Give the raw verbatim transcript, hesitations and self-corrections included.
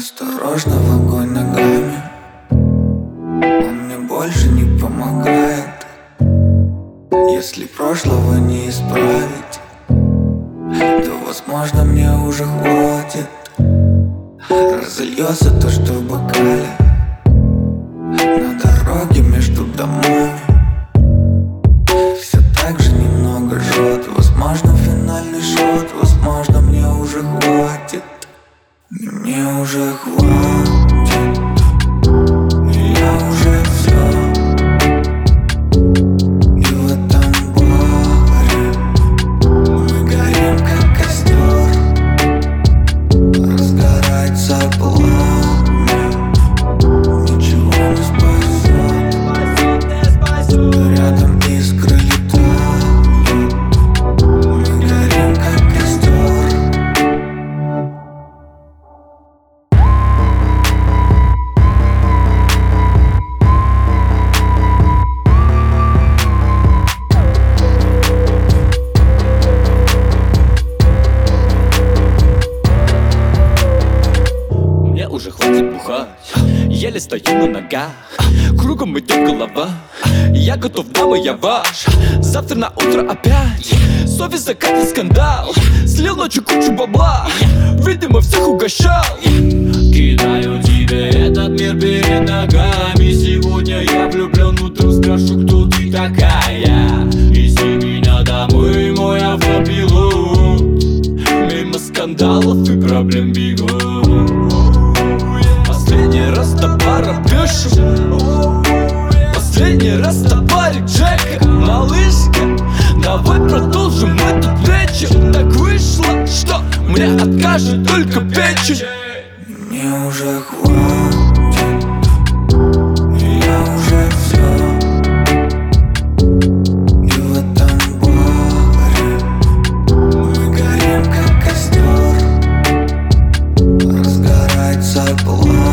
Осторожно, в огонь ногами, он мне больше не помогает. Если прошлого не исправить, то, возможно, мне уже хватит. Разольется то, что в бокале, на дороге между домами. Все так же немного жжет. Возможно, финальный шот. Возможно, мне уже хватит. Мне уже хватит. Я уже все. И в этом баре мы горим, как костер. Разгорается пламя, ничего не спасет. Рядом искры летают. Мы горим, как костер. Мне уже хватит бухать, еле стою на ногах. Кругом идет голова, я готов, дама, я ваш. Завтра на утро опять совесть закатит скандал. Слил ночью кучу бабла, видимо, всех угощал. Кидаю тебе этот мир перед ногами. Сегодня я влюблен, утром спрошу, кто ты такая. Вези меня домой, мой автопилот. Мимо скандалов и проблем бегу. Последний раз товаром пишу. Последний раз товарик Джека. Малышка, давай продолжим этот вечер. Так вышло, что мне откажет только печень. Мне уже хватит. Я уже все. И в этом баре мы горим, как костер. Разгорается пламя.